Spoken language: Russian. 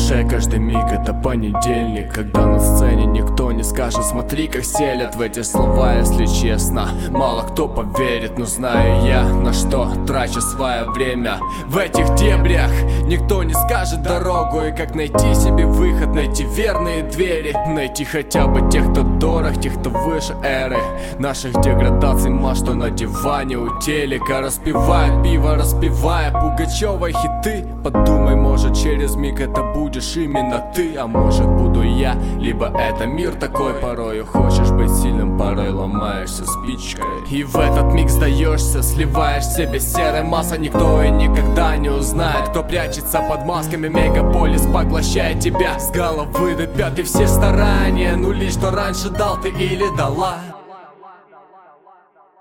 душе каждый миг это понедельник, когда на сцене никто не скажет: смотри, как селят. В эти слова, если честно, мало кто поверит, но знаю я, на что трачу свое время. В этих дебрях никто не скажет дорогу, и как найти себе выход, найти верные двери, найти хотя бы тех, кто дорог, тех, кто выше эры наших деградаций, что на диване у телека распивает пиво, распевая Пугачёва хиты. Подумай, может через миг это будешь именно ты, а может буду я, либо это мир такой. Порою хочешь быть сильным, порой ломаешься спичкой, и в этот миг сдаешься, сливаешь в себе серой масса. Никто и никогда не узнает, кто прячется под масками. Мегаполис поглощает тебя с головы до пят, и все старания нули, что раньше дал ты или дала.